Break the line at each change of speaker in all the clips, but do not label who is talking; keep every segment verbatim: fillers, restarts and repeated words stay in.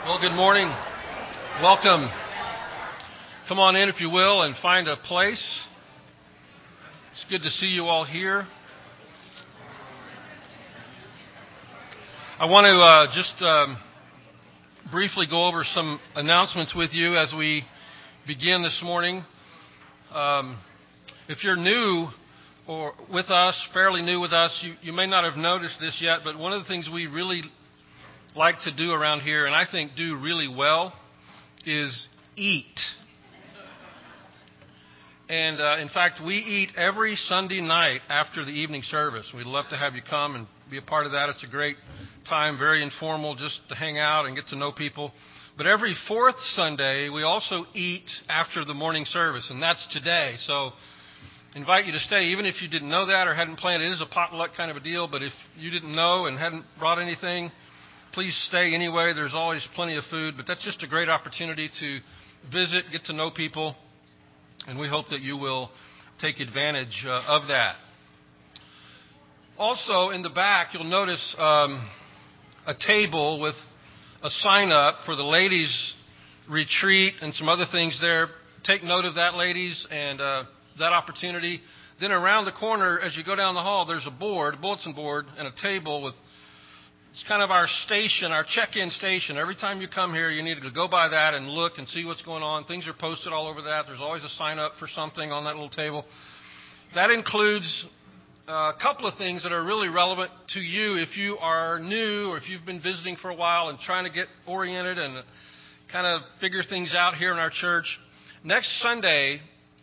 Well, good morning. Welcome. Come on in, if you will, and find a place. It's good to see you all here. I want to uh, just um, briefly go over some announcements with you as we begin this morning. Um, if you're new or with us, fairly new with us, you, you may not have noticed this yet, but one of the things we really like to do around here, and I think do really well, is eat. And uh, in fact, we eat every Sunday night after the evening service. We'd love to have you come and be a part of that. It's a great time, very informal, just to hang out and get to know people. But every fourth Sunday, we also eat after the morning service, and that's today. So invite you to stay, even if you didn't know that or hadn't planned. It is a potluck kind of a deal, but if you didn't know and hadn't brought anything, please stay anyway. There's always plenty of food, but that's just a great opportunity to visit, get to know people, and we hope that you will take advantage uh, of that. Also, in the back, you'll notice um, a table with a sign up for the ladies' retreat and some other things there. Take note of that, ladies, and uh, that opportunity. Then around the corner, as you go down the hall, there's a board, a bulletin board, and a table with It's kind of our station, our check-in station. Every time you come here, you need to go by that and look and see what's going on. Things are posted all over that. There's always a sign-up for something on that little table. That includes a couple of things that are really relevant to you if you are new or if you've been visiting for a while and trying to get oriented and kind of figure things out here in our church. Next Sunday,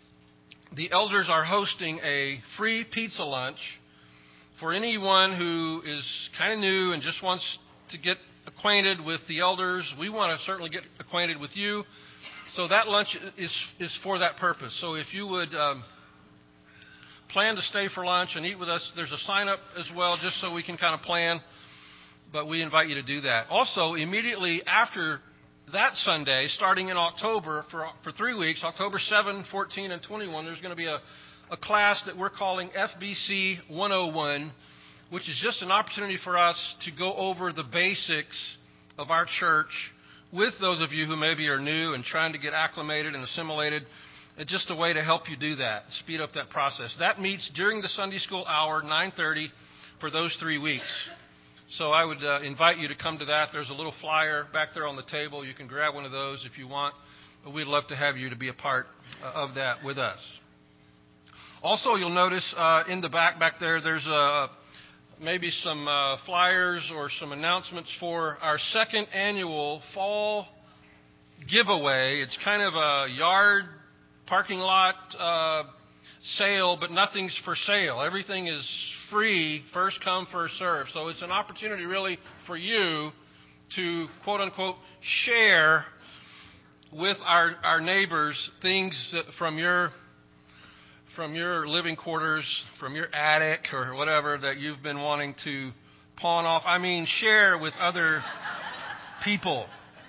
the elders are hosting a free pizza lunch for anyone who is kind of new and just wants to get acquainted with the elders. We want to certainly get acquainted with you. So that lunch is is for that purpose. So if you would um, plan to stay for lunch and eat with us, there's a sign up as well just so we can kind of plan. But we invite you to do that. Also, immediately after that Sunday, starting in October, for, for three weeks, October seventh, fourteen, and twenty-one, there's going to be a a class that we're calling F B C one oh one, which is just an opportunity for us to go over the basics of our church with those of you who maybe are new and trying to get acclimated and assimilated. It's just a way to help you do that, speed up that process. That meets during the Sunday school hour, nine thirty, for those three weeks. So I would uh, invite you to come to that. There's a little flyer back there on the table. You can grab one of those if you want. But we'd love to have you to be a part uh, of that with us. Also, you'll notice uh, in the back back there, there's uh, maybe some uh, flyers or some announcements for our second annual fall giveaway. It's kind of a yard parking lot uh, sale, but nothing's for sale. Everything is free, first come, first serve. So it's an opportunity really for you to, quote unquote, share with our, our neighbors things from your from your living quarters, from your attic or whatever that you've been wanting to pawn off. I mean, share with other people.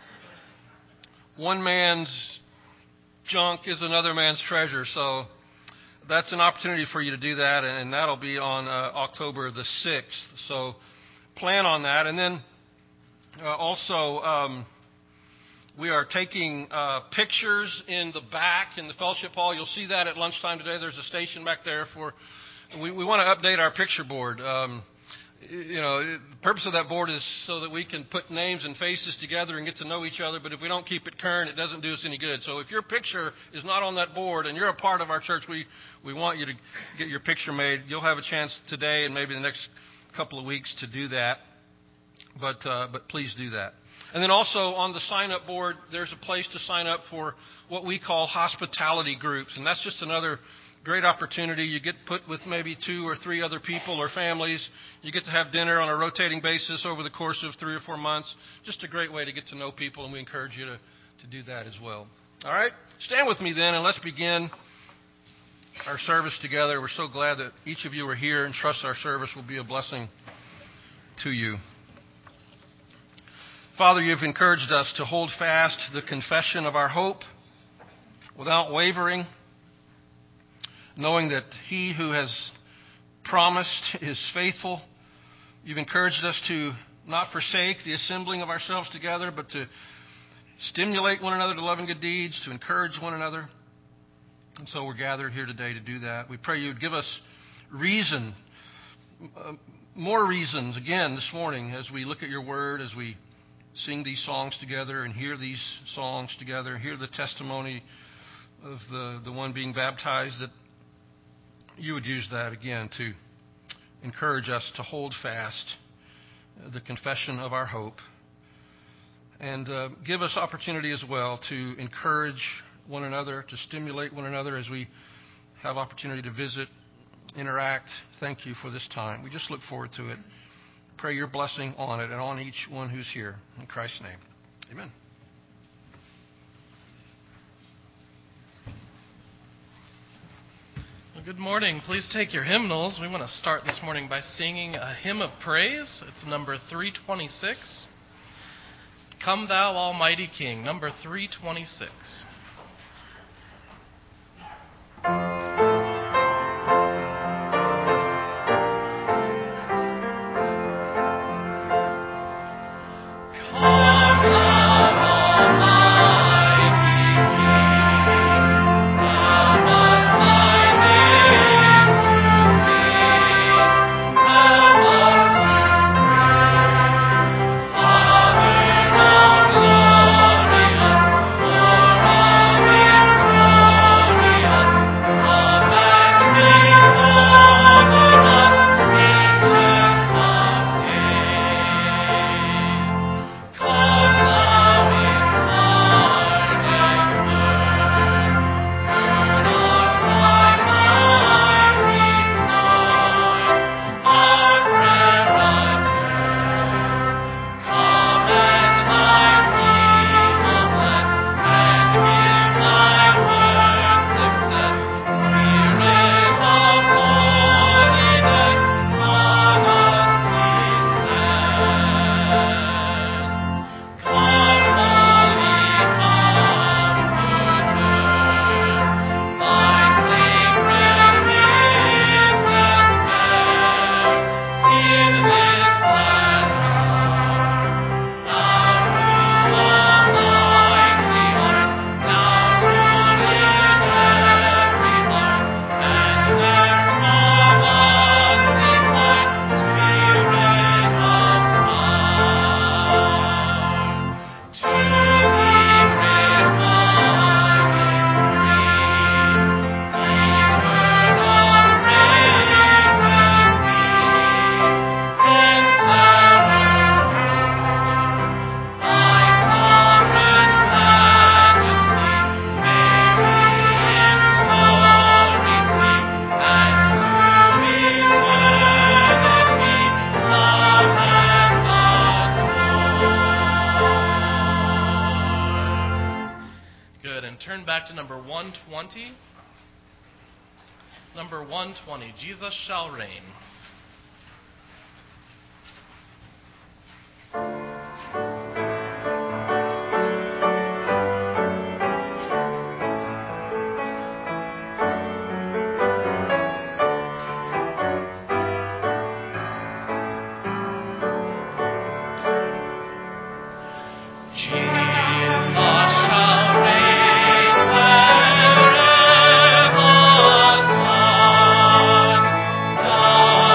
One man's junk is another man's treasure. So that's an opportunity for you to do that, and that'll be on uh, October the sixth. So plan on that. And then uh, also, um, we are taking uh, pictures in the back in the fellowship hall. You'll see that at lunchtime today. There's a station back there for. We, we want to update our picture board. Um, you know, the purpose of that board is so that we can put names and faces together and get to know each other. But if we don't keep it current, it doesn't do us any good. So if your picture is not on that board and you're a part of our church, we we want you to get your picture made. You'll have a chance today and maybe the next couple of weeks to do that. But uh, but please do that. And then also on the sign-up board, there's a place to sign up for what we call hospitality groups. And that's just another great opportunity. You get put with maybe two or three other people or families. You get to have dinner on a rotating basis over the course of three or four months. Just a great way to get to know people, and we encourage you to, to do that as well. All right? Stand with me then, and let's begin our service together. We're so glad that each of you are here and trust our service will be a blessing to you. Father, you've encouraged us to hold fast the confession of our hope without wavering, knowing that he who has promised is faithful. You've encouraged us to not forsake the assembling of ourselves together, but to stimulate one another to love and good deeds, to encourage one another. And so we're gathered here today to do that. We pray you would give us reason, uh, more reasons again this morning as we look at your word, as we sing these songs together and hear these songs together, hear the testimony of the, the one being baptized, that you would use that again to encourage us to hold fast the confession of our hope, and uh, give us opportunity as well to encourage one another, to stimulate one another as we have opportunity to visit, interact. Thank you for this time. We just look forward to it. Pray your blessing on it and on each one who's here. In Christ's name, amen.
Well, good morning. Please take your hymnals. We want to start this morning by singing a hymn of praise. It's number three twenty-six. Come Thou Almighty King, number three twenty-six. Back to number one twenty. Number one twenty, Jesus Shall Reign.
Down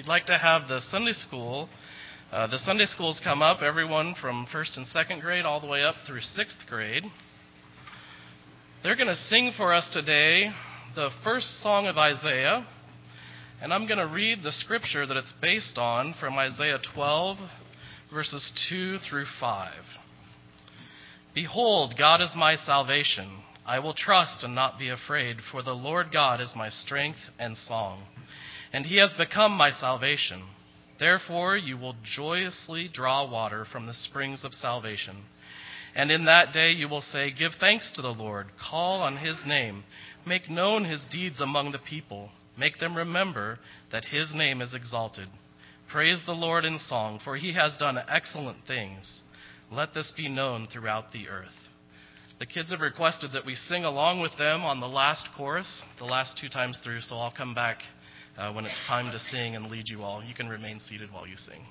we'd like to have the Sunday school, uh, the Sunday schools come up, everyone from first and second grade all the way up through sixth grade. They're going to sing for us today the first song of Isaiah, and I'm going to read the scripture that it's based on from Isaiah twelve, verses two through five. Behold, God is my salvation. I will trust and not be afraid, for the Lord God is my strength and song, and he has become my salvation. Therefore you will joyously draw water from the springs of salvation. And in that day you will say, give thanks to the Lord, call on his name, make known his deeds among the people, make them remember that his name is exalted. Praise the Lord in song, for he has done excellent things. Let this be known throughout the earth. The kids have requested that we sing along with them on the last chorus, the last two times through, so I'll come back uh, when it's time to sing and lead you all. You can remain seated while you sing.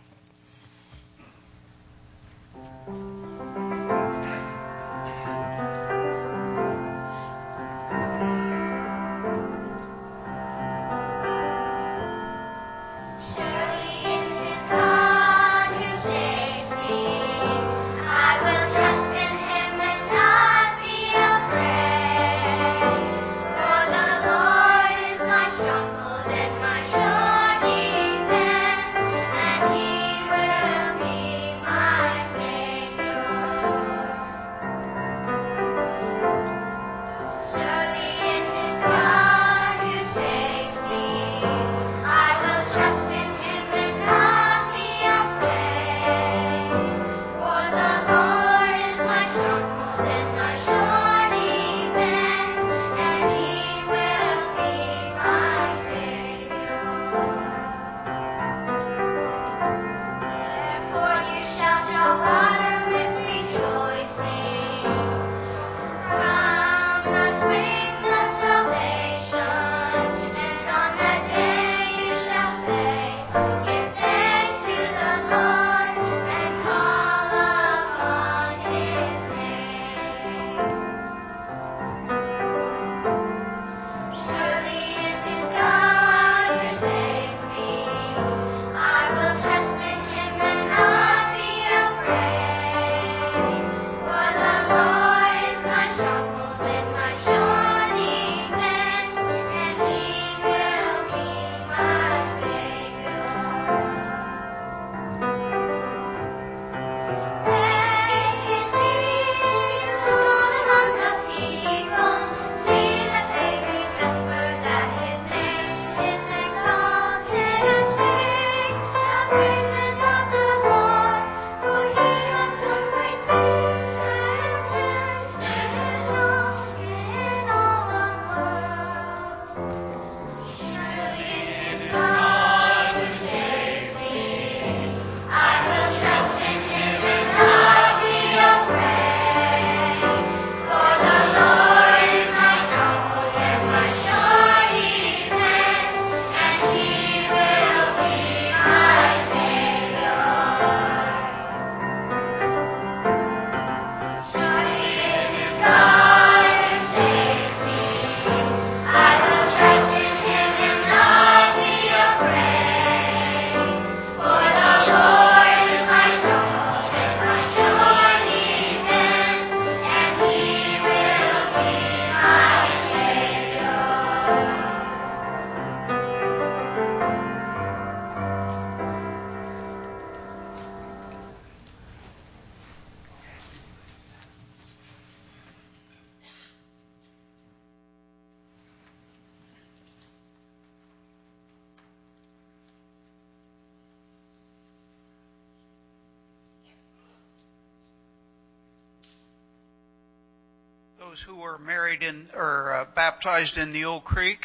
Those who were married in or uh, baptized in the Old Creek,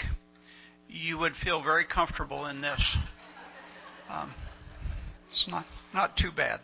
you would feel very comfortable in this. Um, it's not not too bad.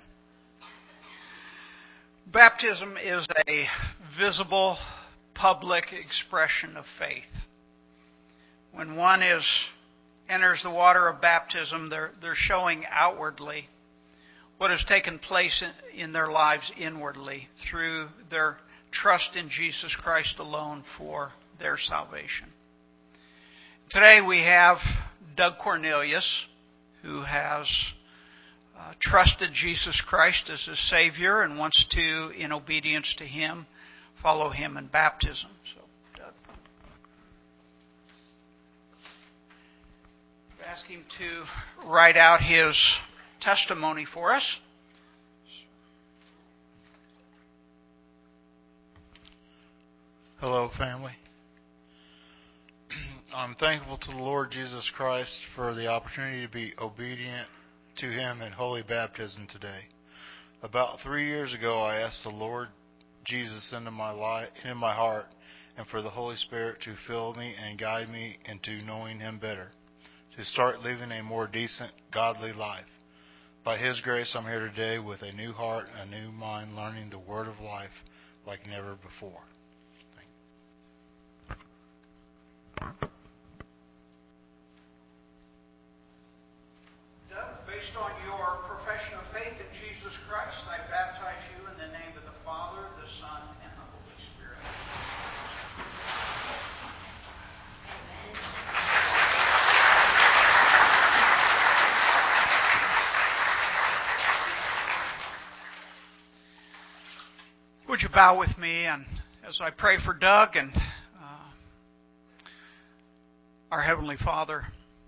Baptism is a visible, public expression of faith. When one is enters the water of baptism, they're they're showing outwardly what has taken place in, in their lives inwardly through their trust in Jesus Christ alone for their salvation. Today we have Doug Cornelius, who has uh, trusted Jesus Christ as his Savior and wants to, in obedience to him, follow him in baptism. So, Doug, ask him to write out his testimony for us.
Hello, family. I'm thankful to the Lord Jesus Christ for the opportunity to be obedient to him in holy baptism today. About three years ago, I asked the Lord Jesus into my life, into my heart, and for the Holy Spirit to fill me and guide me into knowing him better, to start living a more decent, godly life. By his grace, I'm here today with a new heart, a new mind, learning the word of life like never before.
Doug, based on your profession of faith in Jesus Christ, I baptize you in the name of the Father, the Son, and the Holy Spirit. Would you bow with me and as I pray for Doug and uh, our Heavenly Father,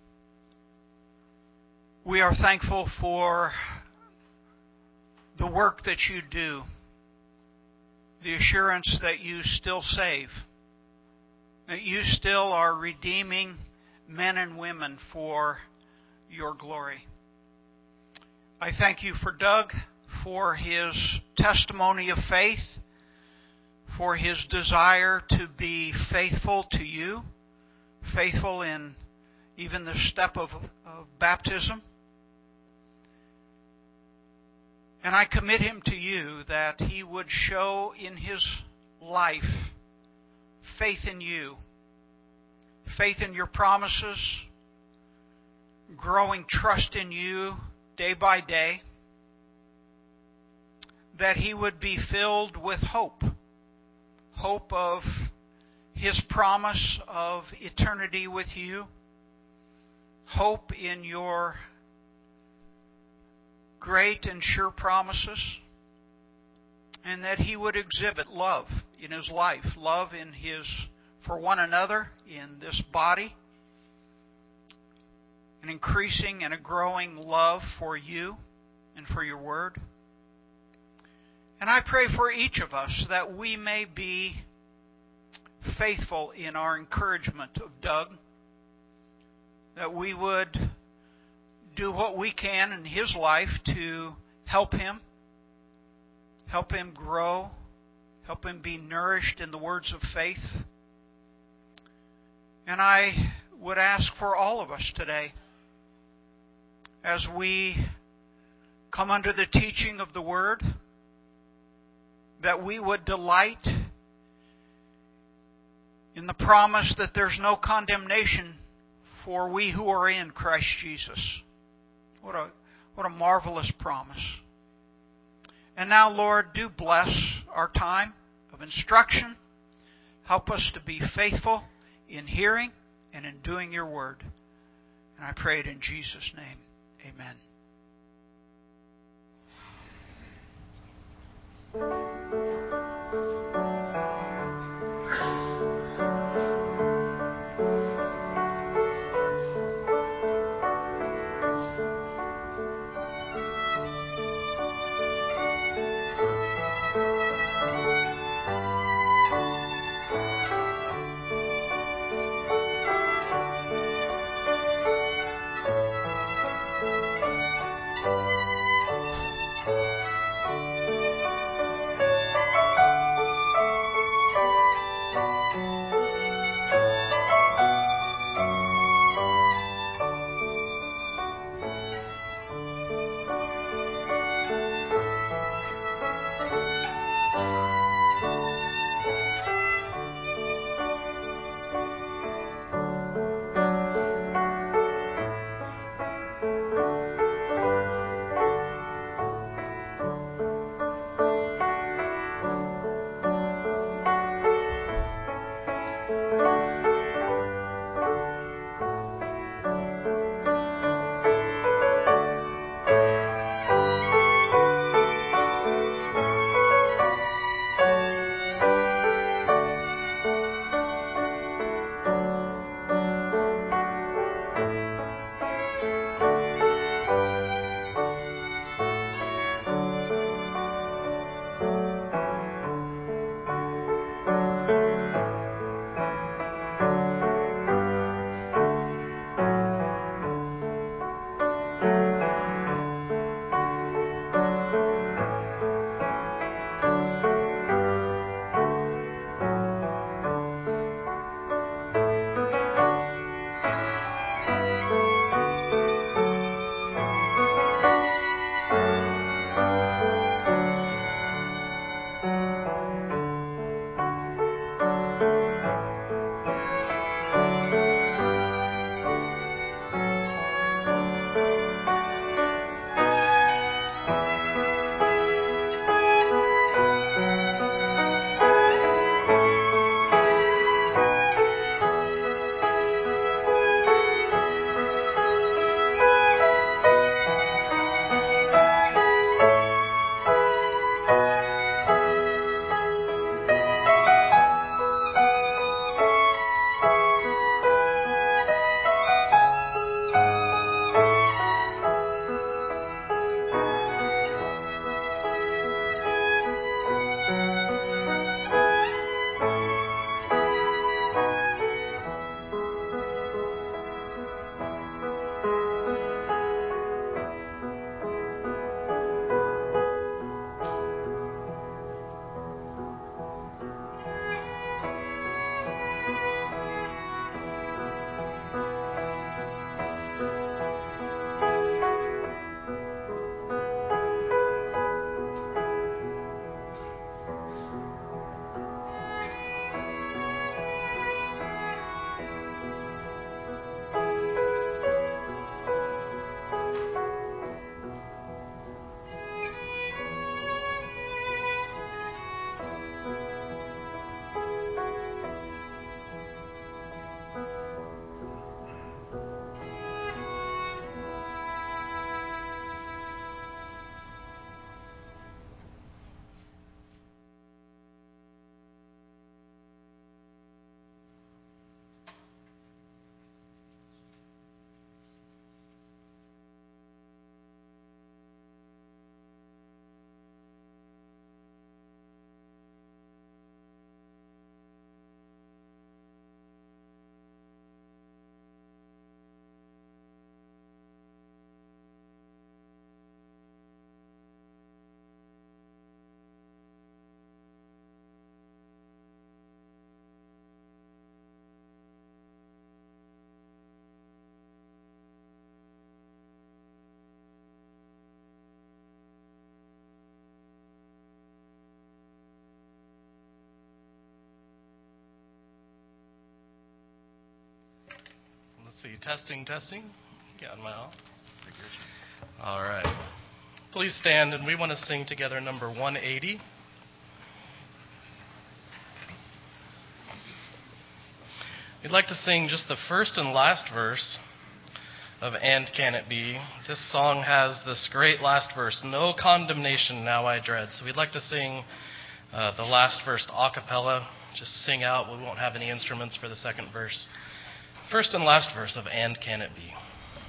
we are thankful for the work that you do, the assurance that you still save, that you still are redeeming men and women for your glory. I thank you for Doug, for his testimony of faith, for his desire to be faithful to you, faithful in even the step of, of baptism. And I commit him to you that he would show in his life faith in you, faith in your promises, growing trust in you day by day, that he would be filled with hope, hope of his promise of eternity with you, hope in your great and sure promises, and that he would exhibit love in his life, love in his for one another in this body, an increasing and a growing love for you and for your word. And I pray for each of us that we may be faithful in our encouragement of Doug, that we would do what we can in his life to help him, help him grow, help him be nourished in the words of faith. And I would ask for all of us today, as we come under the teaching of the Word, that we would delight in the promise that there's no condemnation for we who are in Christ Jesus. What a, what a marvelous promise. And now, Lord, do bless our time of instruction. Help us to be faithful in hearing and in doing your word. And I pray it in Jesus' name. Amen.
see. Testing, testing. Got my all. All right. Please stand, and we want to sing together number one eighty. We'd like to sing just the first and last verse of And Can It Be. This song has this great last verse, no condemnation now I dread. So we'd like to sing uh, the last verse a cappella. Just sing out. We won't have any instruments for the second verse. First and last verse of And Can It Be.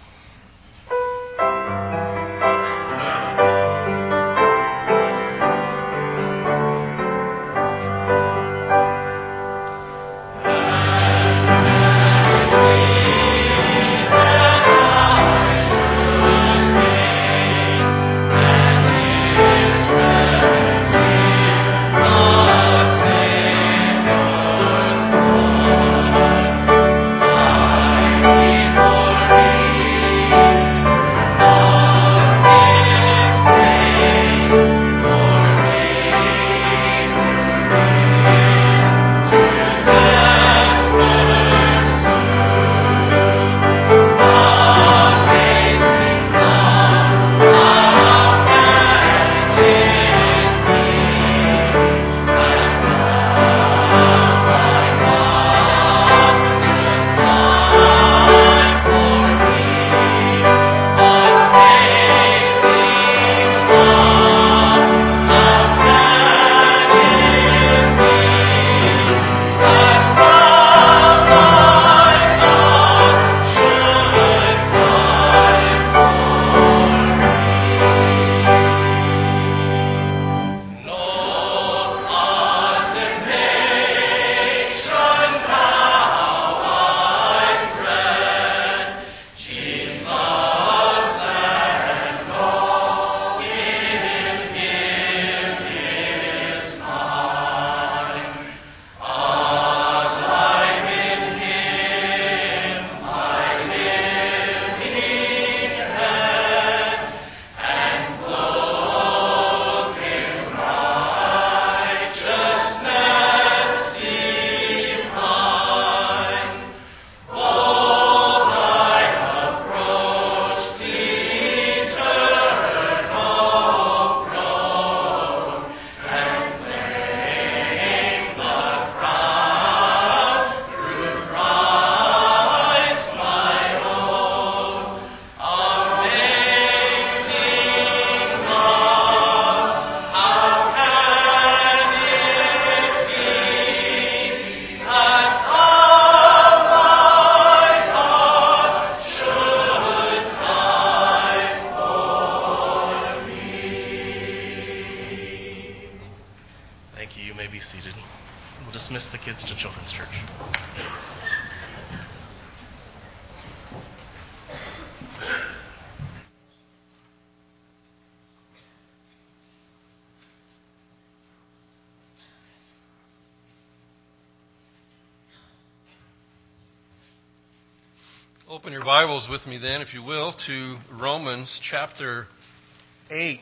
Open your Bibles with me then, if you will, to Romans chapter eight.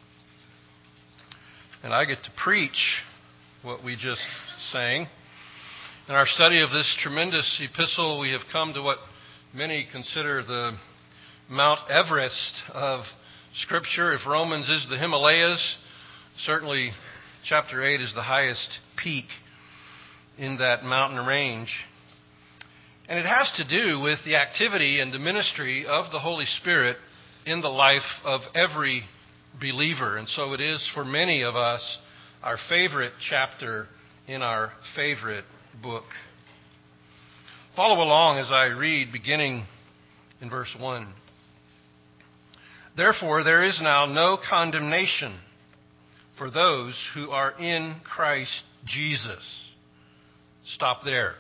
And I get to preach what we just sang. In our study of this tremendous epistle, we have come to what many consider the Mount Everest of Scripture. If Romans is the Himalayas, certainly chapter eight is the highest peak in that mountain range. And it has to do with the activity and the ministry of the Holy Spirit in the life of every believer. And so it is for many of us our favorite chapter in our favorite book. Follow along as I read, beginning in verse one. Therefore, there is now no condemnation for those who are in Christ Jesus. Stop there.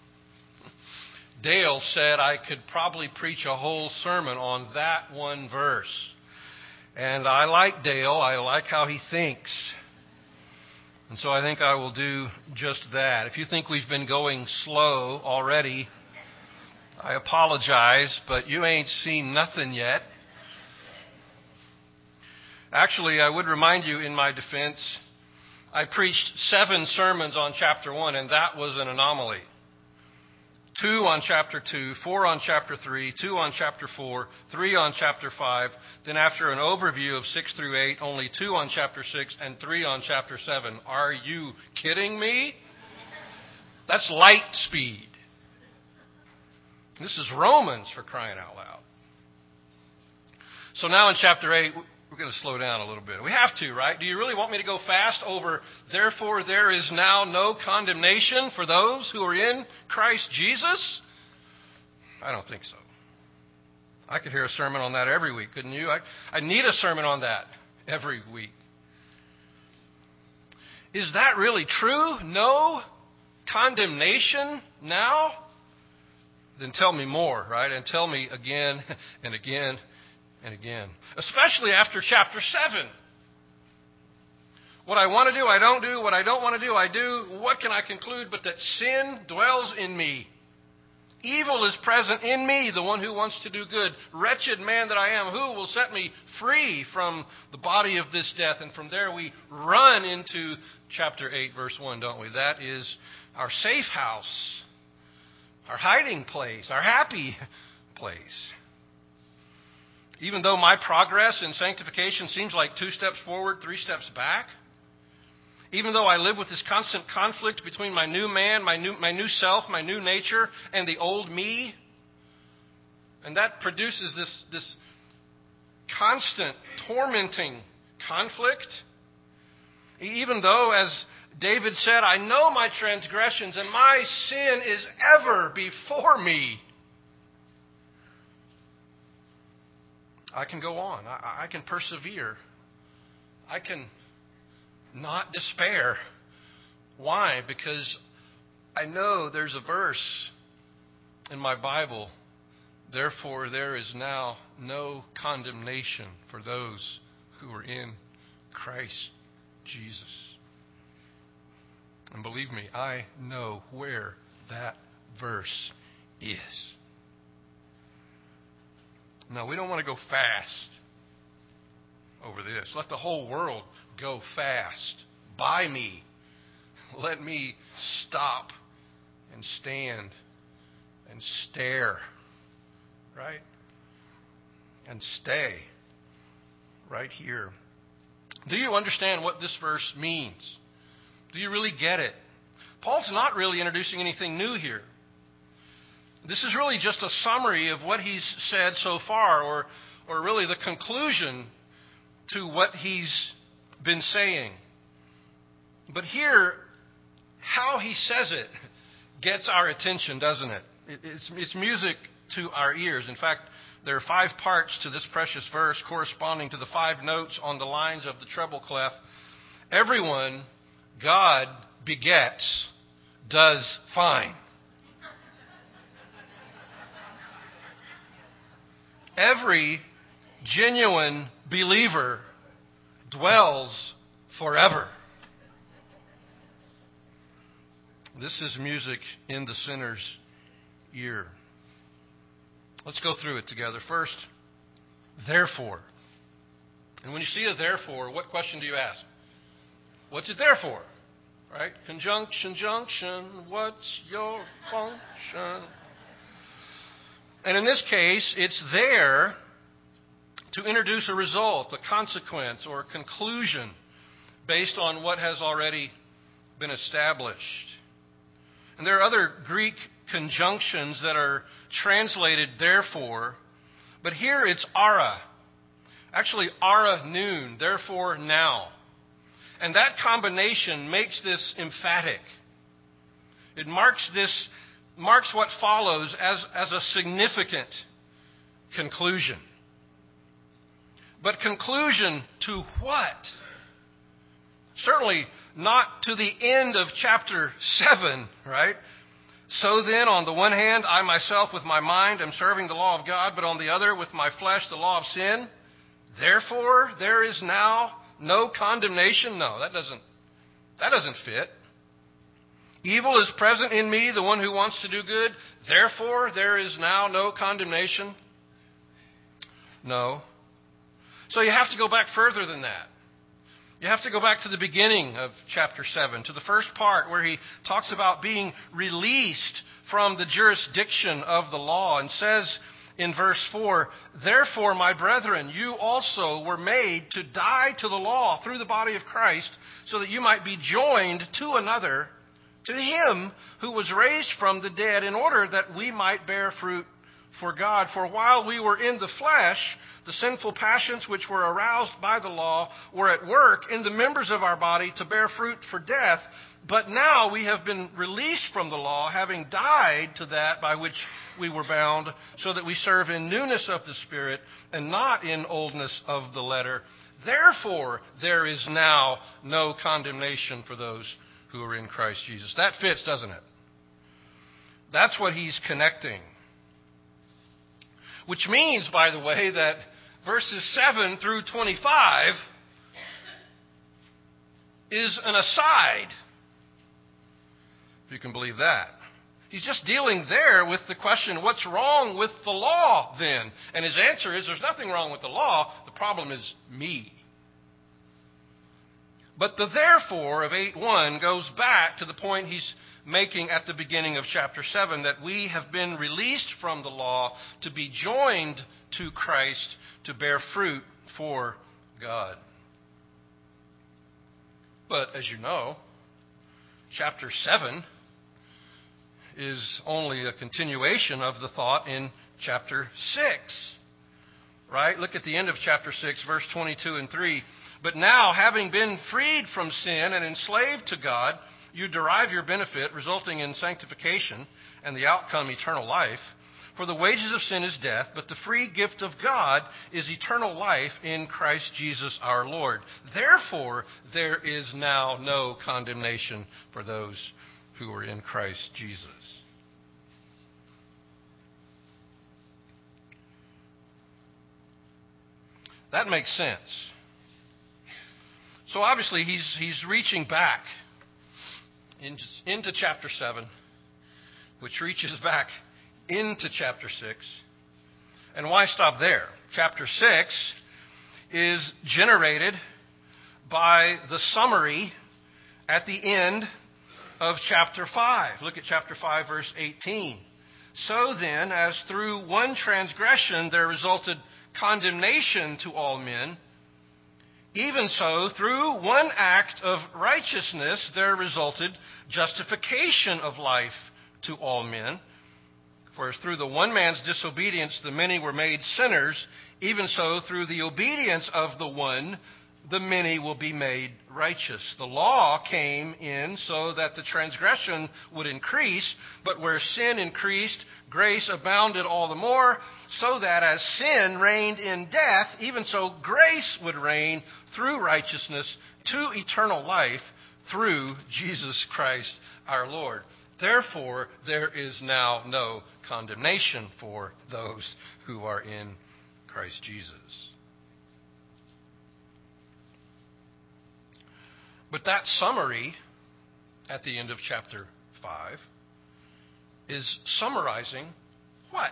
Dale said I could probably preach a whole sermon on that one verse. And I like Dale. I like how he thinks. And so I think I will do just that. If you think we've been going slow already, I apologize, but you ain't seen nothing yet. Actually, I would remind you in my defense, I preached seven sermons on chapter one, and that was an anomaly. two on chapter two, four on chapter three, two on chapter four, three on chapter five. Then after an overview of six through eight, only two on chapter six and three on chapter seven. Are you kidding me? That's light speed. This is Romans, for crying out loud. So now in chapter eight, we're going to slow down a little bit. We have to, right? Do you really want me to go fast over, therefore there is now no condemnation for those who are in Christ Jesus? I don't think so. I could hear a sermon on that every week, couldn't you? I, I need a sermon on that every week. Is that really true? No condemnation now? Then tell me more, right? And tell me again and again and again. Especially after chapter seven. What I want to do, I don't do. What I don't want to do, I do. What can I conclude but that sin dwells in me? Evil is present in me, the one who wants to do good. Wretched man that I am, who will set me free from the body of this death? And from there we run into chapter eight, verse one, don't we? That is our safe house, our hiding place, our happy place. Even though my progress in sanctification seems like two steps forward, three steps back, even though I live with this constant conflict between my new man, my new, my new self, my new nature, and the old me, and that produces this, this constant tormenting conflict, even though, as David said, I know my transgressions and my sin is ever before me, I can go on. I, I can persevere. I can not despair. Why? Because I know there's a verse in my Bible. Therefore, there is now no condemnation for those who are in Christ Jesus. And believe me, I know where that verse is. Now, we don't want to go fast over this. Let the whole world go fast by me. Let me stop and stand and stare, right? And stay right here. Do you understand what this verse means? Do you really get it? Paul's not really introducing anything new here. This is really just a summary of what he's said so far, or, or really the conclusion to what he's been saying. But here, how he says it gets our attention, doesn't it? it it's, it's music to our ears. In fact, there are five parts to this precious verse corresponding to the five notes on the lines of the treble clef. Everyone God begets does fine. Every genuine believer dwells forever. This is music in the sinner's ear. Let's go through it together. First, therefore. And when you see a therefore, what question do you ask? What's it there for? Right? Conjunction, junction, what's your function? And in this case, it's there to introduce a result, a consequence, or a conclusion based on what has already been established. And there are other Greek conjunctions that are translated therefore, but here it's ara. Actually, ara noon, therefore now. And that combination makes this emphatic. It marks this marks what follows as, as a significant conclusion. But conclusion to what? Certainly not to the end of chapter seven, right? So then, on the one hand, I myself with my mind am serving the law of God, but on the other, with my flesh, the law of sin. Therefore, there is now no condemnation. No, that doesn't, that doesn't fit. Evil is present in me, the one who wants to do good. Therefore, there is now no condemnation. No. So you have to go back further than that. You have to go back to the beginning of chapter seven, to the first part where he talks about being released from the jurisdiction of the law, and says in verse four, "Therefore, my brethren, you also were made to die to the law through the body of Christ, so that you might be joined to another, to him who was raised from the dead, in order that we might bear fruit for God. For while we were in the flesh, the sinful passions which were aroused by the law were at work in the members of our body to bear fruit for death. But now we have been released from the law, having died to that by which we were bound, so that we serve in newness of the Spirit and not in oldness of the letter. Therefore, there is now no condemnation for those who are in Christ Jesus." That fits, doesn't it? That's what he's connecting. Which means, by the way, that verses seven through twenty-five is an aside, if you can believe that. He's just dealing there with the question, what's wrong with the law then? And his answer is, there's nothing wrong with the law. The problem is me. But the therefore of eight one goes back to the point he's making at the beginning of chapter seven, that we have been released from the law to be joined to Christ to bear fruit for God. But as you know, chapter seven is only a continuation of the thought in chapter six. Right? Look at the end of chapter six, verse twenty-two and three. "But now, having been freed from sin and enslaved to God, you derive your benefit, resulting in sanctification and the outcome eternal life. For the wages of sin is death, but the free gift of God is eternal life in Christ Jesus our Lord. Therefore, there is now no condemnation for those who are in Christ Jesus." That makes sense. So obviously he's he's reaching back into, into chapter seven, which reaches back into chapter six. And why stop there? Chapter six is generated by the summary at the end of chapter five. Look at chapter five, verse eighteen. "So then, as through one transgression there resulted condemnation to all men, even so, through one act of righteousness, there resulted justification of life to all men. For as through the one man's disobedience the many were made sinners, even so, through the obedience of the one, the many will be made righteous. The law came in so that the transgression would increase, but where sin increased, grace abounded all the more, so that as sin reigned in death, even so grace would reign through righteousness to eternal life through Jesus Christ our Lord. Therefore, there is now no condemnation for those who are in Christ Jesus." But that summary at the end of chapter five is summarizing what?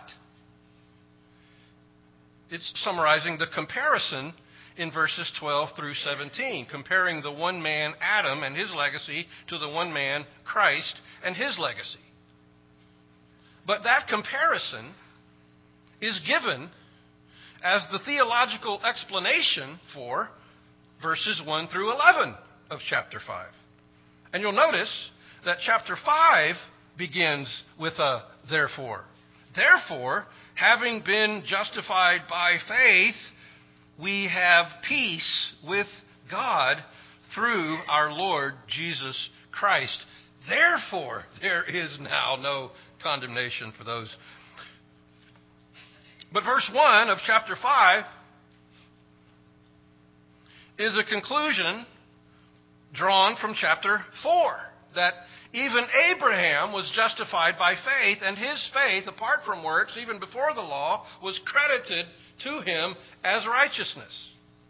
It's summarizing the comparison in verses twelve through seventeen, comparing the one man, Adam, and his legacy to the one man, Christ, and his legacy. But that comparison is given as the theological explanation for verses one through eleven of chapter five. And you'll notice that chapter five begins with a therefore. Therefore, having been justified by faith, we have peace with God through our Lord Jesus Christ. Therefore, there is now no condemnation for those. But verse one of chapter five is a conclusion drawn from chapter four, that even Abraham was justified by faith, and his faith, apart from works, even before the law, was credited to him as righteousness.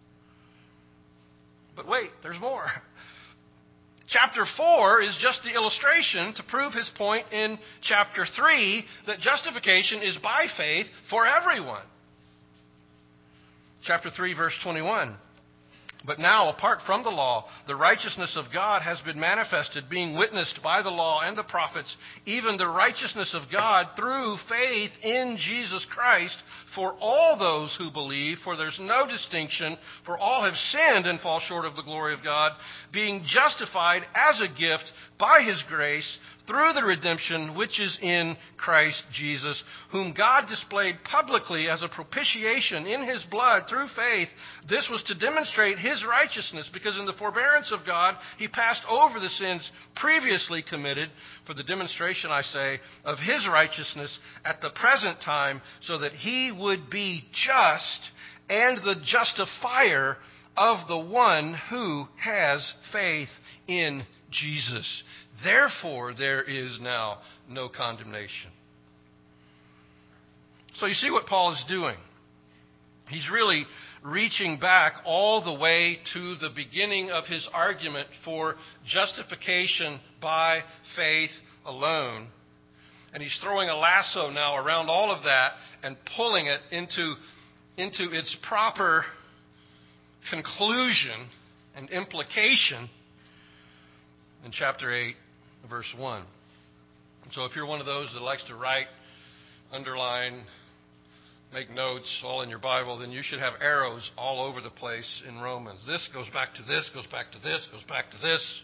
But wait, there's more. Chapter four is just the illustration to prove his point in chapter three, that justification is by faith for everyone. Chapter three, verse twenty-one. But now, apart from the law, the righteousness of God has been manifested, being witnessed by the law and the prophets, even the righteousness of God through faith in Jesus Christ for all those who believe, for there's no distinction, for all have sinned and fall short of the glory of God, being justified as a gift by His grace through the redemption which is in Christ Jesus, whom God displayed publicly as a propitiation in His blood through faith. This was to demonstrate His righteousness, because in the forbearance of God He passed over the sins previously committed for the demonstration, I say, of His righteousness at the present time, so that He would be just and the justifier of the one who has faith in Jesus. Therefore, there is now no condemnation. So you see what Paul is doing. He's really reaching back all the way to the beginning of his argument for justification by faith alone. And he's throwing a lasso now around all of that and pulling it into, into its proper conclusion and implication in chapter eight, verse one. So if you're one of those that likes to write, underline, make notes all in your Bible, then you should have arrows all over the place in Romans. This goes back to this, goes back to this, goes back to this.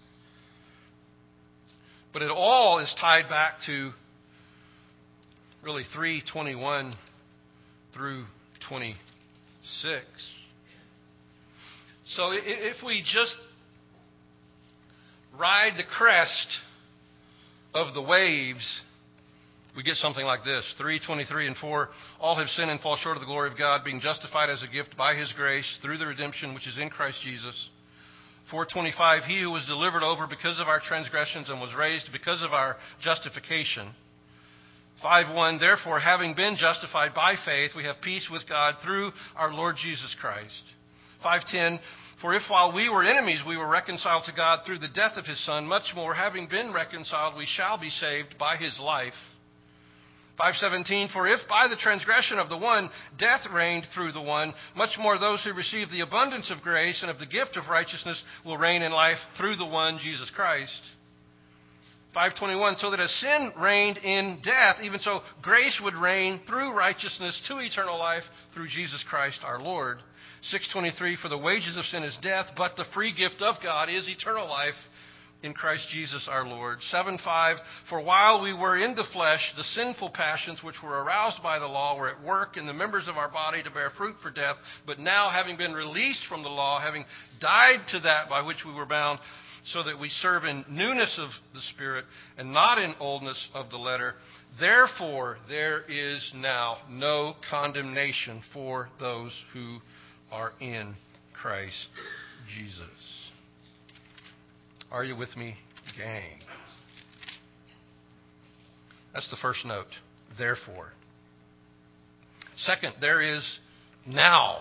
But it all is tied back to really three twenty-one through twenty-six. So if we just ride the crest of the waves, we get something like this. three twenty-three and four, all have sinned and fall short of the glory of God, being justified as a gift by His grace through the redemption which is in Christ Jesus. four twenty-five, He who was delivered over because of our transgressions and was raised because of our justification. five one, therefore, having been justified by faith, we have peace with God through our Lord Jesus Christ. five ten, for if while we were enemies we were reconciled to God through the death of His Son, much more, having been reconciled, we shall be saved by His life. five seventeen, for if by the transgression of the one death reigned through the one, much more those who receive the abundance of grace and of the gift of righteousness will reign in life through the one, Jesus Christ. five twenty-one, so that as sin reigned in death, even so grace would reign through righteousness to eternal life through Jesus Christ our Lord. six twenty-three, for the wages of sin is death, but the free gift of God is eternal life in Christ Jesus our Lord. seven five, for while we were in the flesh, the sinful passions which were aroused by the law were at work in the members of our body to bear fruit for death. But now, having been released from the law, having died to that by which we were bound, so that we serve in newness of the Spirit and not in oldness of the letter, therefore there is now no condemnation for those who are in Christ Jesus. Are you with me, gang? That's the first note. Therefore. Second, there is now,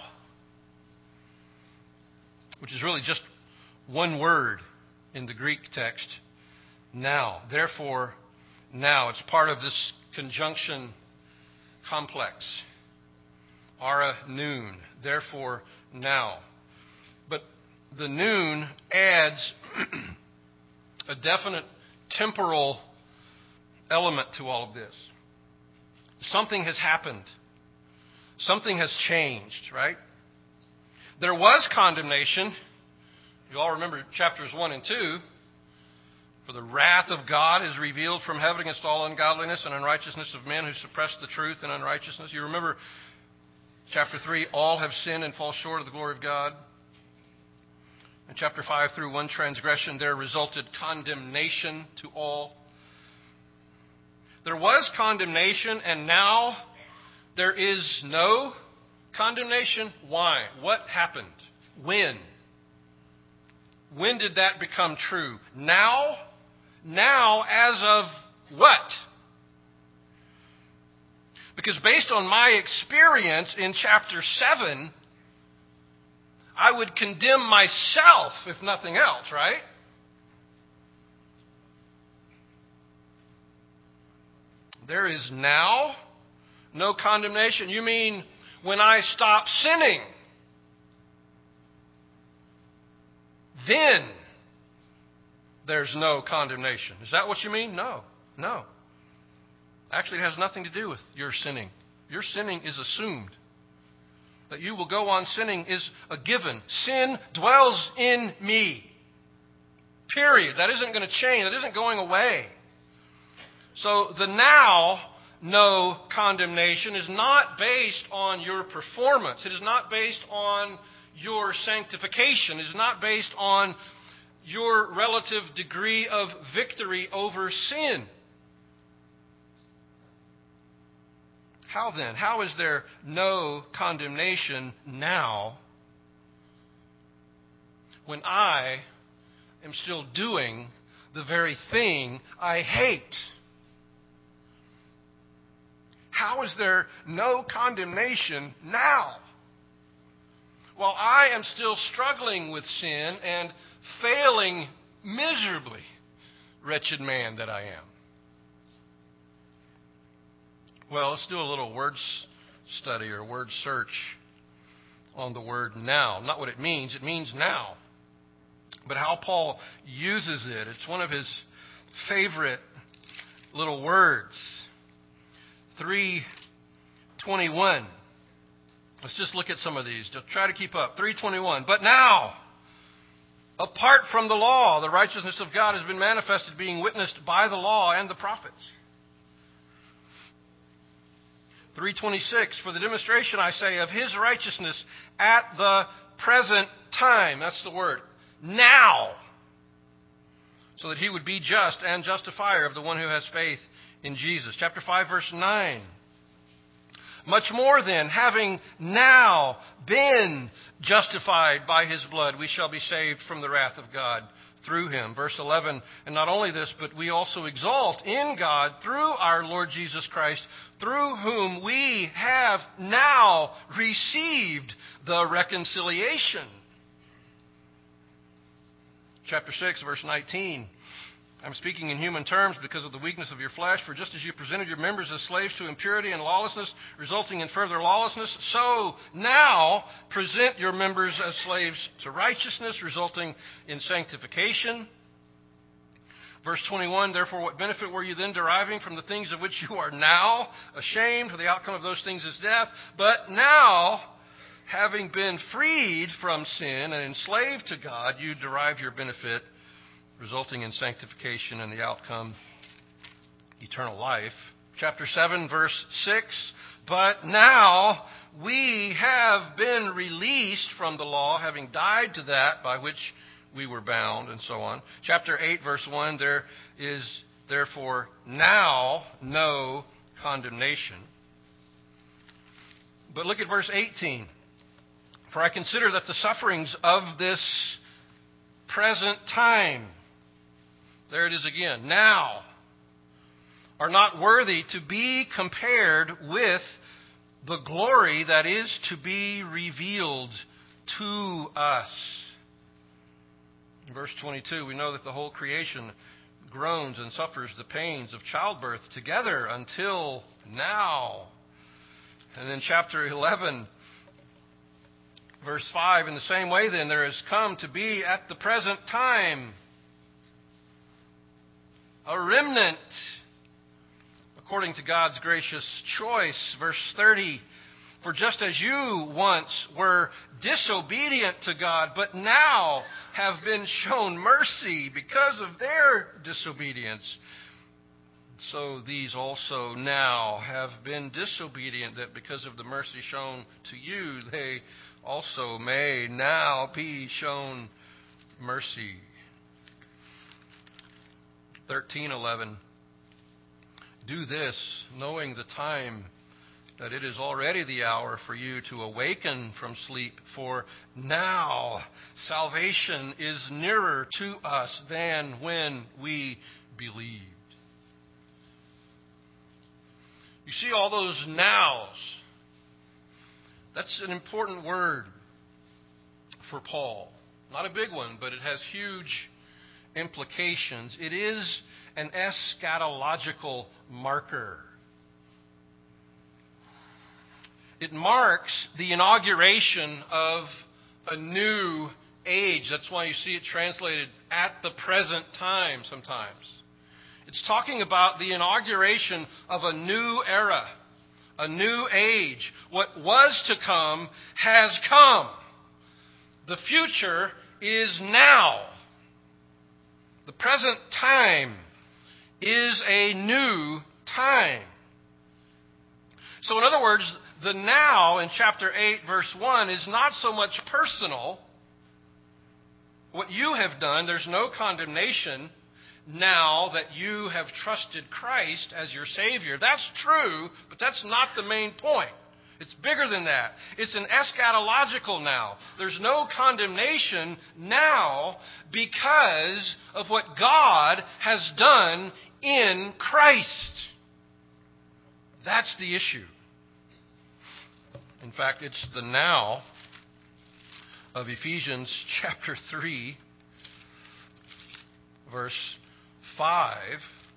which is really just one word in the Greek text. Now. Therefore, now. It's part of this conjunction complex. Ara noon. Therefore, now. But the noon adds a definite temporal element to all of this. Something has happened. Something has changed, right? There was condemnation. You all remember chapters one and two. For the wrath of God is revealed from heaven against all ungodliness and unrighteousness of men who suppress the truth in unrighteousness. You remember chapter three, all have sinned and fall short of the glory of God. In chapter five, through one transgression, there resulted condemnation to all. There was condemnation, and now there is no condemnation. Why? What happened? When? When did that become true? Now? Now as of what? Because based on my experience in chapter seven, I would condemn myself, if nothing else, right? There is now no condemnation. You mean when I stop sinning? then there's no condemnation. Is that what you mean? No. No. Actually, it has nothing to do with your sinning. Your sinning is assumed. That you will go on sinning is a given. Sin dwells in me. Period. That isn't going to change. That isn't going away. So the now no condemnation is not based on your performance. It is not based on your sanctification. It is not based on your relative degree of victory over sin. How then? How is there no condemnation now when I am still doing the very thing I hate? How is there no condemnation now while I am still struggling with sin and failing miserably, wretched man that I am? Well, let's do a little word study or word search on the word now. Not what it means. It means now. But how Paul uses it. It's one of his favorite little words. three twenty-one. Let's just look at some of these. Just try to keep up. three twenty-one. But now, apart from the law, the righteousness of God has been manifested, being witnessed by the law and the prophets. three twenty-six, for the demonstration, I say, of his righteousness at the present time. That's the word. Now. So that he would be just and justifier of the one who has faith in Jesus. Chapter five, verse nine. Much more then, having now been justified by his blood, we shall be saved from the wrath of God through him. Verse eleven, and not only this, but we also exalt in God through our Lord Jesus Christ, through whom we have now received the reconciliation. Chapter six, verse nineteen. I'm speaking in human terms because of the weakness of your flesh. For just as you presented your members as slaves to impurity and lawlessness, resulting in further lawlessness, so now present your members as slaves to righteousness, resulting in sanctification. Verse twenty-one, therefore what benefit were you then deriving from the things of which you are now ashamed? For the outcome of those things is death. But now, having been freed from sin and enslaved to God, you derive your benefit, resulting in sanctification and the outcome, eternal life. Chapter seven, verse six, but now we have been released from the law, having died to that by which we were bound, and so on. Chapter eight, verse one, there is therefore now no condemnation. But look at verse eighteen. For I consider that the sufferings of this present time, there it is again, now, are not worthy to be compared with the glory that is to be revealed to us. In verse twenty-two, we know that the whole creation groans and suffers the pains of childbirth together until now. And in chapter eleven, verse five, in the same way then, there has come to be at the present time a remnant, according to God's gracious choice. Verse thirty, for just as you once were disobedient to God, but now have been shown mercy because of their disobedience, so these also now have been disobedient, that because of the mercy shown to you, they also may now be shown mercy. thirteen eleven. Do this, knowing the time, that it is already the hour for you to awaken from sleep, for now salvation is nearer to us than when we believed. You see all those nows. That's an important word for Paul. Not a big one, but it has huge implications. It is an eschatological marker. It marks the inauguration of a new age. That's why you see it translated at the present time sometimes. It's talking about the inauguration of a new era, a new age. What was to come has come. The future is now. The present time is a new time. So in other words, the now in chapter eight, verse one is not so much personal. What you have done, there's no condemnation now that you have trusted Christ as your Savior. That's true, but that's not the main point. It's bigger than that. It's an eschatological now. There's no condemnation now because of what God has done in Christ. That's the issue. In fact, it's the now of Ephesians chapter three, verse five.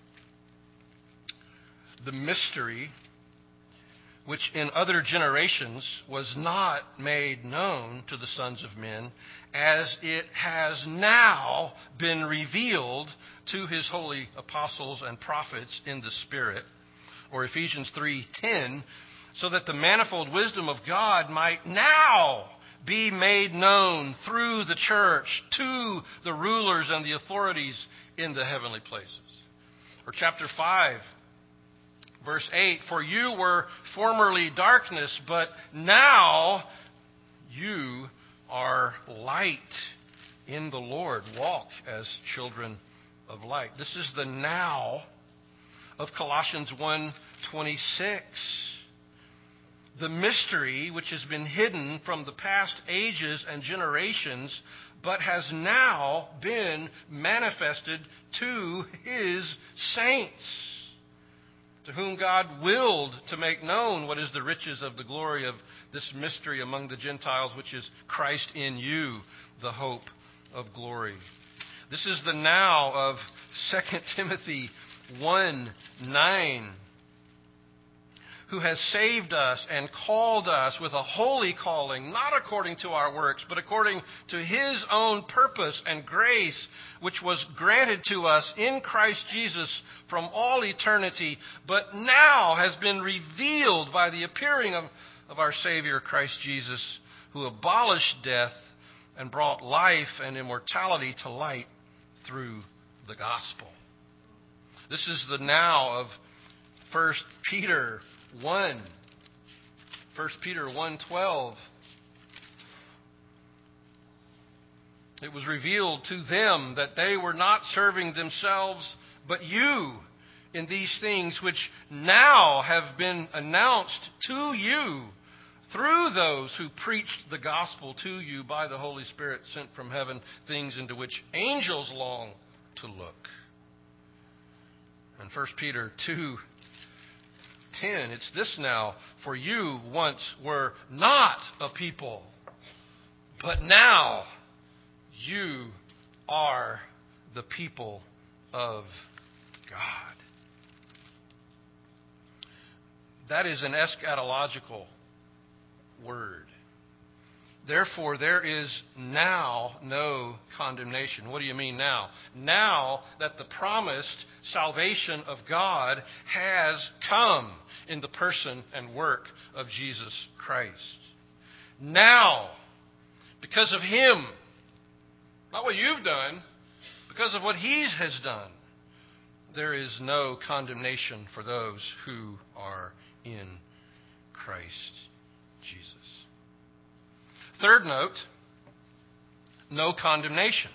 The mystery which in other generations was not made known to the sons of men, as it has now been revealed to his holy apostles and prophets in the Spirit. Or Ephesians three ten, so that the manifold wisdom of God might now be made known through the church to the rulers and the authorities in the heavenly places. Or chapter five, verse eight, for you were formerly darkness, but now you are light in the Lord. Walk as children of light. This is the now of Colossians one twenty-six. The mystery which has been hidden from the past ages and generations, but has now been manifested to his saints, to whom God willed to make known what is the riches of the glory of this mystery among the Gentiles, which is Christ in you, the hope of glory. This is the now of Second Timothy one nine, who has saved us and called us with a holy calling, not according to our works, but according to his own purpose and grace, which was granted to us in Christ Jesus from all eternity, but now has been revealed by the appearing of, of our Savior Christ Jesus, who abolished death and brought life and immortality to light through the gospel. This is the now of First Peter one. First Peter one twelve. It was revealed to them that they were not serving themselves, but you in these things which now have been announced to you through those who preached the gospel to you by the Holy Spirit sent from heaven, things into which angels long to look. And First Peter two ten, it's this now, for you once were not a people, but now you are the people of God. That is an eschatological word. Therefore, there is now no condemnation. What do you mean now? Now that the promised salvation of God has come in the person and work of Jesus Christ. Now, because of him, not what you've done, because of what he has done, there is no condemnation for those who are in Christ Jesus. Third note, no condemnation.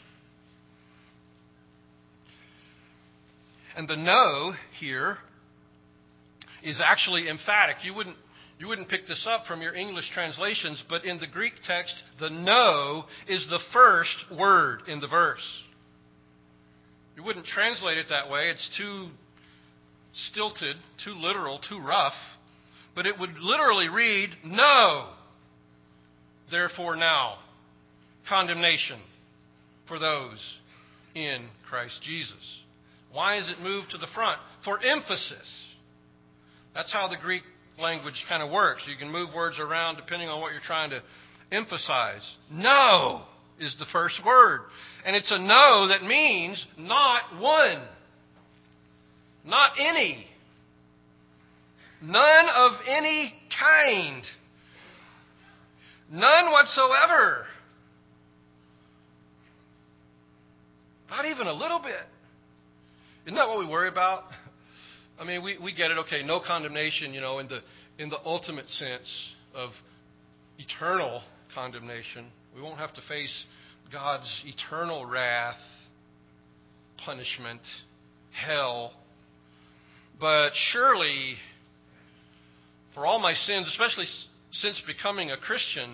And the no here is actually emphatic. You wouldn't, you wouldn't pick this up from your English translations, but in the Greek text, the no is the first word in the verse. You wouldn't translate it that way. It's too stilted, too literal, too rough. But it would literally read, no. Therefore now, condemnation for those in Christ Jesus. Why is it moved to the front? For emphasis. That's how the Greek language kind of works. You can move words around depending on what you're trying to emphasize. No, is the first word. And it's a no that means not one. Not any. None of any kind. None whatsoever. Not even a little bit. Isn't that what we worry about? I mean, we, we get it, okay, no condemnation, you know, in the in the ultimate sense of eternal condemnation. We won't have to face God's eternal wrath, punishment, hell. But surely, for all my sins, especially since becoming a Christian,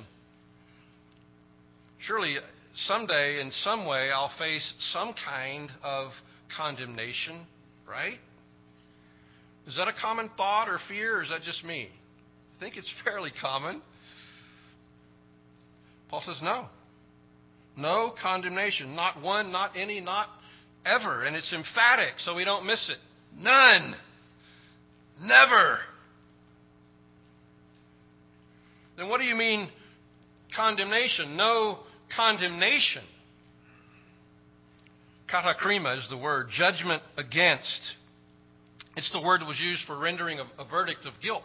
surely someday, in some way, I'll face some kind of condemnation, right? Is that a common thought or fear, or is that just me? I think it's fairly common. Paul says no. No condemnation. Not one, not any, not ever. And it's emphatic, so we don't miss it. None. Never. Then what do you mean condemnation? No condemnation. Katakrima is the word. Judgment against. It's the word that was used for rendering a, a verdict of guilt.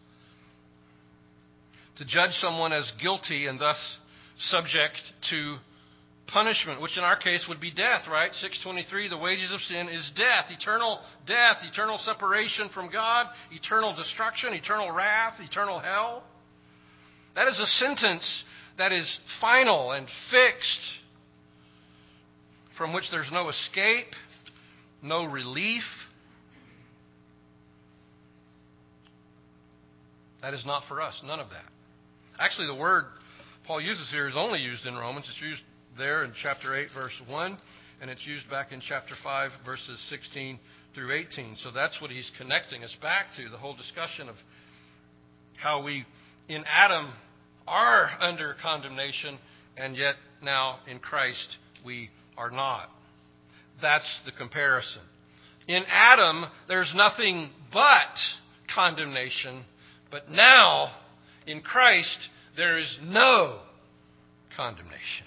To judge someone as guilty and thus subject to punishment, which in our case would be death, right? six twenty-three, the wages of sin is death. Eternal death, eternal separation from God, eternal destruction, eternal wrath, eternal hell. That is a sentence that is final and fixed, from which there's no escape, no relief. That is not for us, none of that. Actually, the word Paul uses here is only used in Romans. It's used there in chapter eight, verse one, and it's used back in chapter five, verses sixteen through eighteen. So that's what he's connecting us back to, the whole discussion of how we, in Adam, are under condemnation, and yet now in Christ we are not. That's the comparison. In Adam, there's nothing but condemnation, but now in Christ there is no condemnation.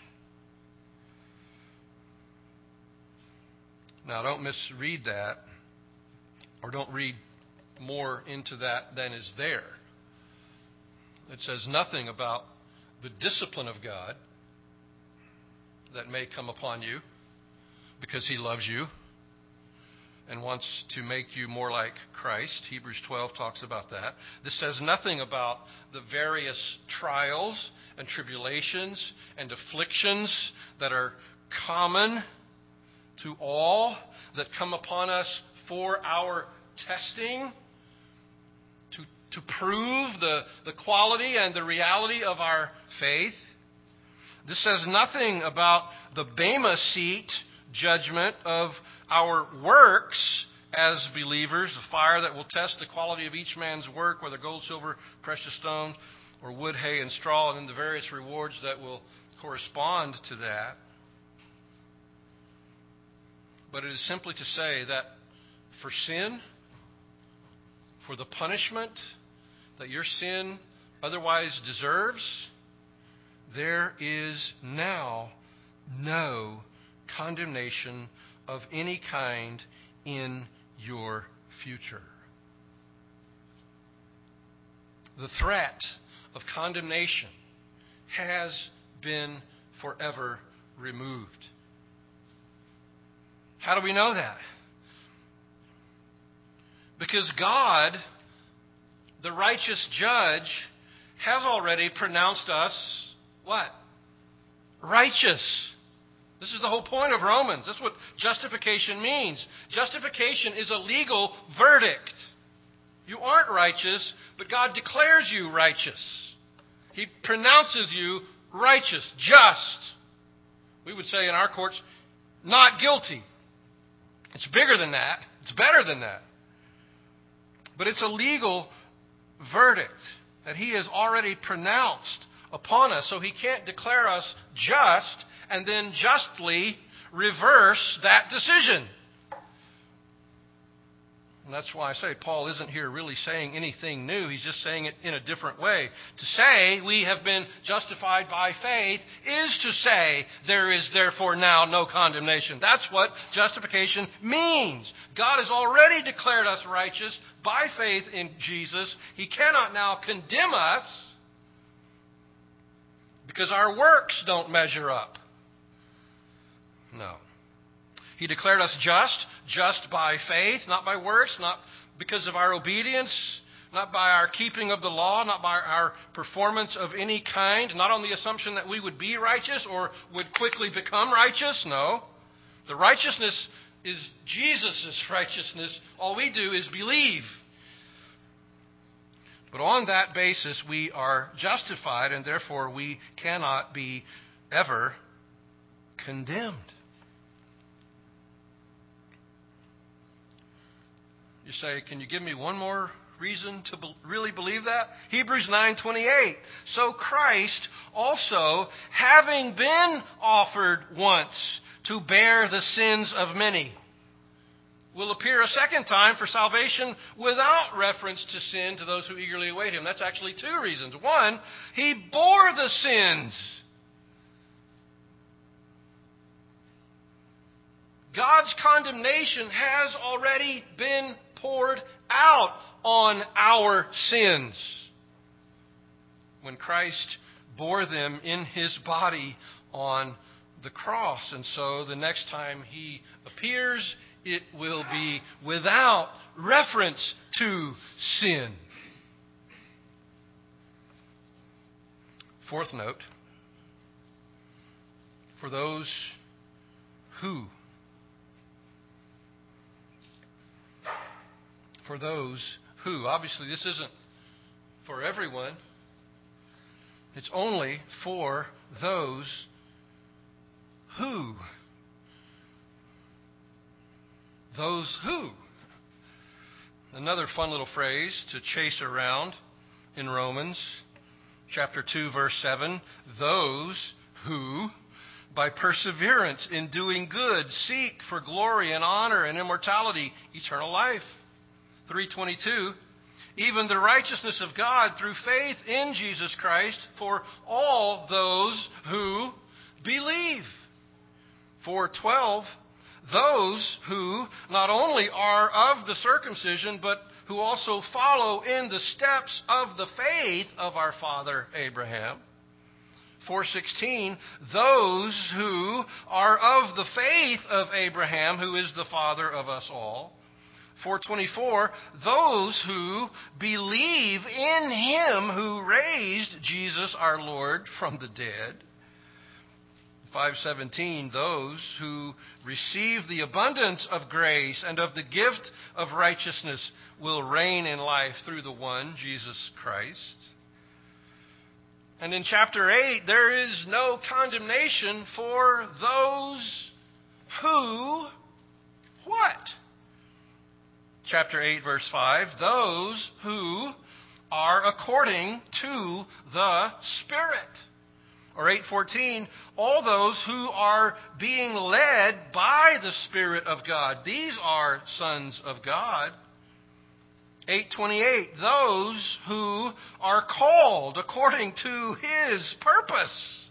Now, don't misread that, or don't read more into that than is there. It says nothing about the discipline of God that may come upon you because He loves you and wants to make you more like Christ. Hebrews twelve talks about that. This says nothing about the various trials and tribulations and afflictions that are common to all, that come upon us for our testing, to, to prove the, the quality and the reality of our faith. This says nothing about the Bema seat judgment of our works as believers, the fire that will test the quality of each man's work, whether gold, silver, precious stone, or wood, hay, and straw, and then the various rewards that will correspond to that. But it is simply to say that for sin, for the punishment that your sin otherwise deserves, there is now no condemnation of any kind in your future. The threat of condemnation has been forever removed. How do we know that? Because God, the righteous judge, has already pronounced us what? Righteous. This is the whole point of Romans. That's what justification means. Justification is a legal verdict. You aren't righteous, but God declares you righteous. He pronounces you righteous, just. We would say in our courts, not guilty. It's bigger than that. It's better than that. But it's a legal verdict that He has already pronounced upon us. So He can't declare us just and then justly reverse that decision. And that's why I say Paul isn't here really saying anything new. He's just saying it in a different way. To say we have been justified by faith is to say there is therefore now no condemnation. That's what justification means. God has already declared us righteous by faith in Jesus. He cannot now condemn us because our works don't measure up. No. He declared us just, just by faith, not by works, not because of our obedience, not by our keeping of the law, not by our performance of any kind, not on the assumption that we would be righteous or would quickly become righteous. No. The righteousness is Jesus' righteousness. All we do is believe. But on that basis, we are justified, and therefore we cannot be ever condemned. You say, can you give me one more reason to be- really believe that? Hebrews nine twenty-eight. So Christ also, having been offered once to bear the sins of many, will appear a second time for salvation without reference to sin to those who eagerly await him. That's actually two reasons. One, he bore the sins. God's condemnation has already been poured out on our sins when Christ bore them in his body on the cross. And so the next time he appears, it will be without reference to sin. Fourth note, for those who For those who, obviously this isn't for everyone. It's only for those who. Those who. Another fun little phrase to chase around in Romans chapter two, verse seven. Those who, by perseverance in doing good, seek for glory and honor and immortality, eternal life. three twenty-two, even the righteousness of God through faith in Jesus Christ for all those who believe. four twelve, those who not only are of the circumcision, but who also follow in the steps of the faith of our father Abraham. four sixteen, those who are of the faith of Abraham, who is the father of us all. four twenty-four, those who believe in him who raised Jesus our Lord from the dead. five seventeen, those who receive the abundance of grace and of the gift of righteousness will reign in life through the one, Jesus Christ. And in chapter eight, there is no condemnation for those who, what? Chapter eight, verse five, those who are according to the Spirit. Or eight fourteen, all those who are being led by the Spirit of God. These are sons of God. eight twenty-eight, those who are called according to his purpose.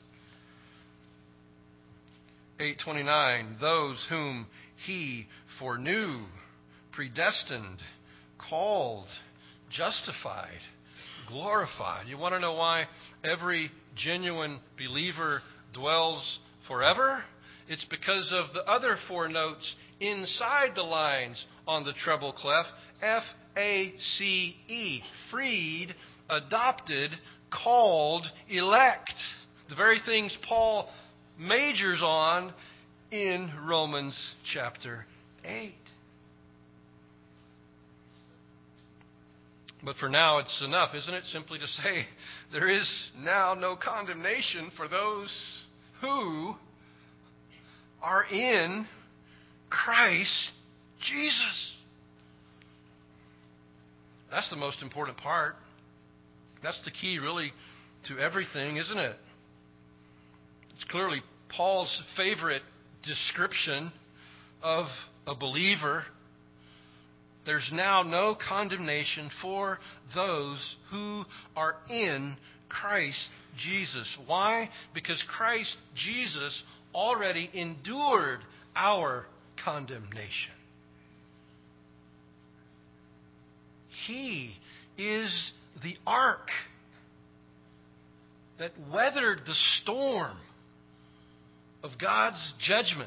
eight twenty-nine, those whom he foreknew, predestined, called, justified, glorified. You want to know why every genuine believer dwells forever? It's because of the other four notes inside the lines on the treble clef. F A C E. Freed, adopted, called, elect. The very things Paul majors on in Romans chapter eight. But for now, it's enough, isn't it? Simply to say, there is now no condemnation for those who are in Christ Jesus. That's the most important part. That's the key, really, to everything, isn't it? It's clearly Paul's favorite description of a believer. there's now no condemnation for those who are in Christ Jesus. Why? Because Christ Jesus already endured our condemnation. He is the ark that weathered the storm of God's judgment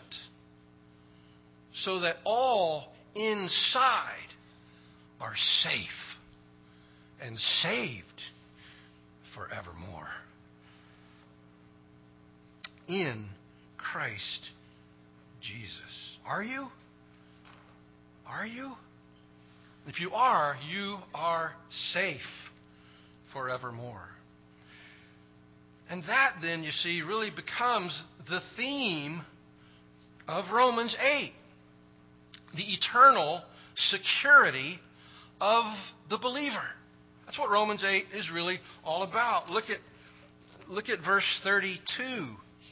so that all inside are safe and saved forevermore. In Christ Jesus. Are you? Are you? If you are, you are safe forevermore. And that then, you see, really becomes the theme of Romans eight. The eternal security of the believer. That's what Romans eight is really all about. Look at, look at verse thirty-two.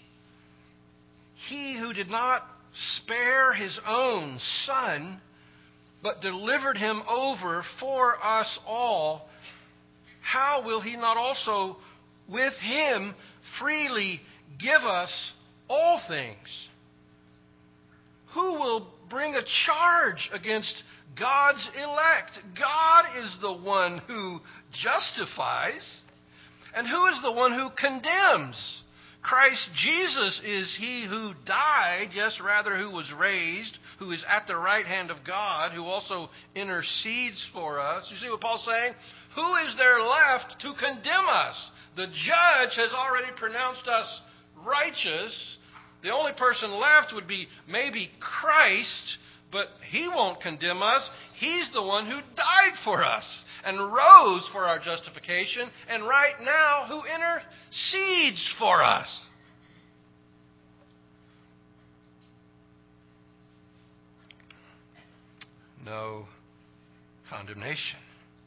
He who did not spare his own Son, but delivered him over for us all, how will he not also with him freely give us all things? Who will bring a charge against God's elect? God is the one who justifies. And who is the one who condemns? Christ Jesus is he who died, yes, rather who was raised, who is at the right hand of God, who also intercedes for us. You see what Paul's saying? Who is there left to condemn us? The judge has already pronounced us righteous. The only person left would be maybe Christ, but he won't condemn us. He's the one who died for us and rose for our justification, and right now who intercedes for us. No condemnation.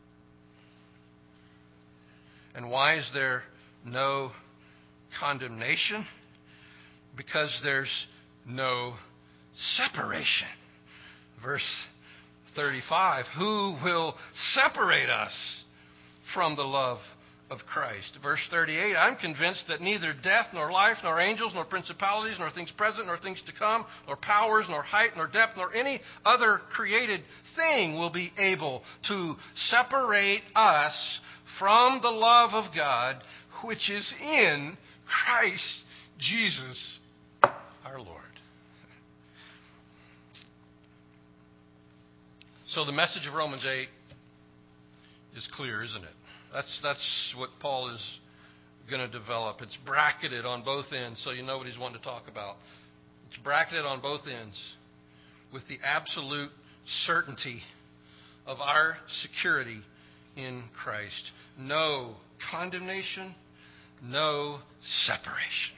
And why is there no condemnation? Because there's no separation. Verse thirty-five, who will separate us from the love of Christ? Verse thirty-eight, I'm convinced that neither death, nor life, nor angels, nor principalities, nor things present, nor things to come, nor powers, nor height, nor depth, nor any other created thing will be able to separate us from the love of God, which is in Christ Jesus our Lord. So the message of Romans eight is clear, isn't it? That's that's what Paul is going to develop. It's bracketed on both ends, so you know what he's wanting to talk about. It's bracketed on both ends with the absolute certainty of our security in Christ. No condemnation, no separation.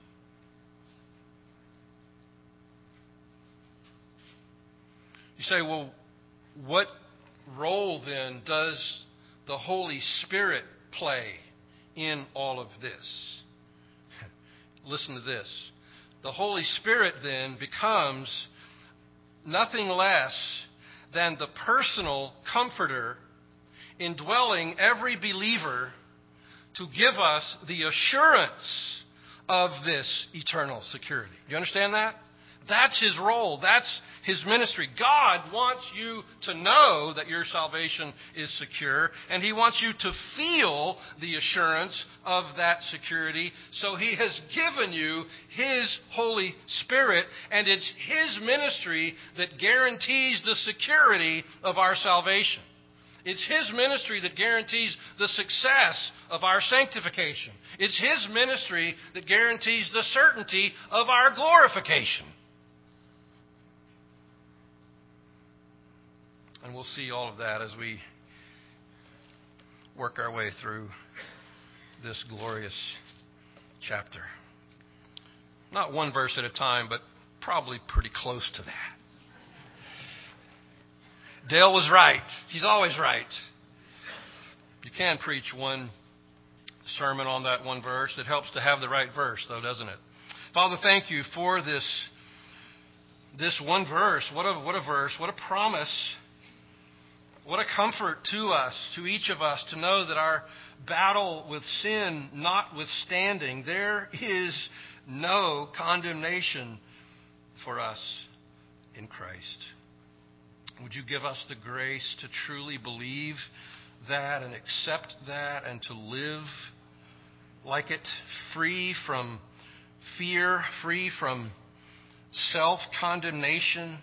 You say, well, what role then does the Holy Spirit play in all of this? Listen to this. The Holy Spirit then becomes nothing less than the personal comforter indwelling every believer to give us the assurance of this eternal security. Do you understand that? That's his role. That's his ministry. God wants you to know that your salvation is secure, and he wants you to feel the assurance of that security. So he has given you his Holy Spirit, and it's his ministry that guarantees the security of our salvation. It's his ministry that guarantees the success of our sanctification. It's his ministry that guarantees the certainty of our glorification. And we'll see all of that as we work our way through this glorious chapter. Not one verse at a time, but probably pretty close to that. Dale was right. He's always right. You can preach one sermon on that one verse. It helps to have the right verse, though, doesn't it? Father, thank you for this, this one verse. What a, what a verse. What a promise What a comfort to us, to each of us, to know that our battle with sin notwithstanding, there is no condemnation for us in Christ. Would you give us the grace to truly believe that and accept that and to live like it, free from fear, free from self-condemnation,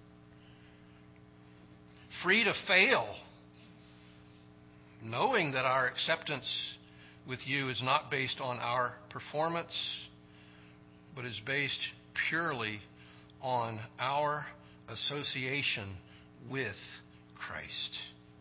free to fail, knowing that our acceptance with you is not based on our performance, but is based purely on our association with Christ.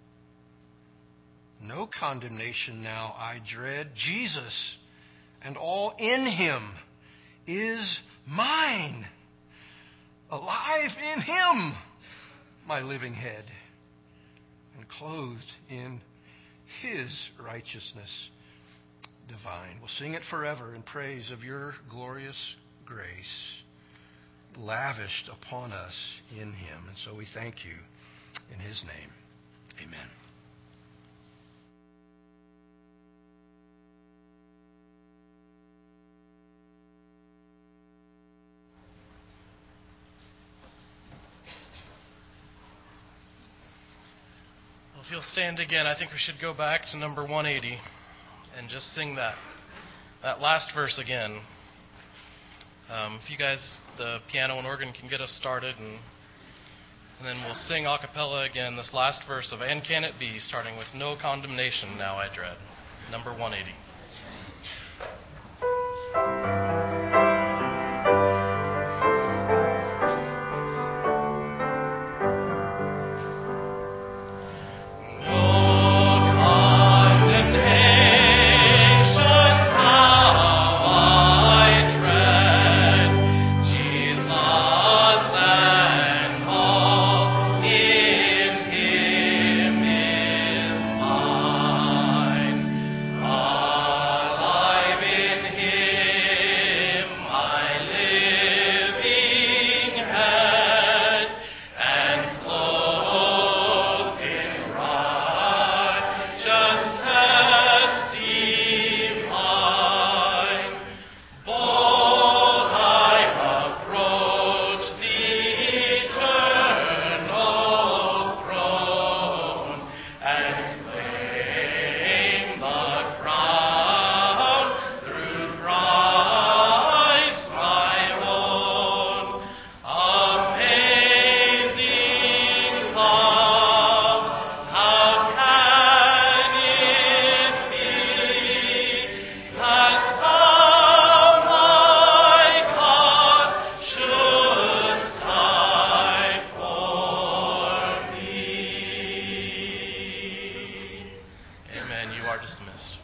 No condemnation now I dread. Jesus and all in him is mine. Alive in him, my living head, and clothed in his righteousness divine. We'll sing it forever in praise of your glorious grace, lavished upon us in him. And so we thank you in his name. Amen.
If you'll stand again, I think we should go back to number one eighty and just sing that that last verse again. Um, if you guys, the piano and organ, can get us started, and, and then we'll sing a cappella again this last verse of And Can It Be, starting with No Condemnation Now I Dread, number one eighty. You are dismissed.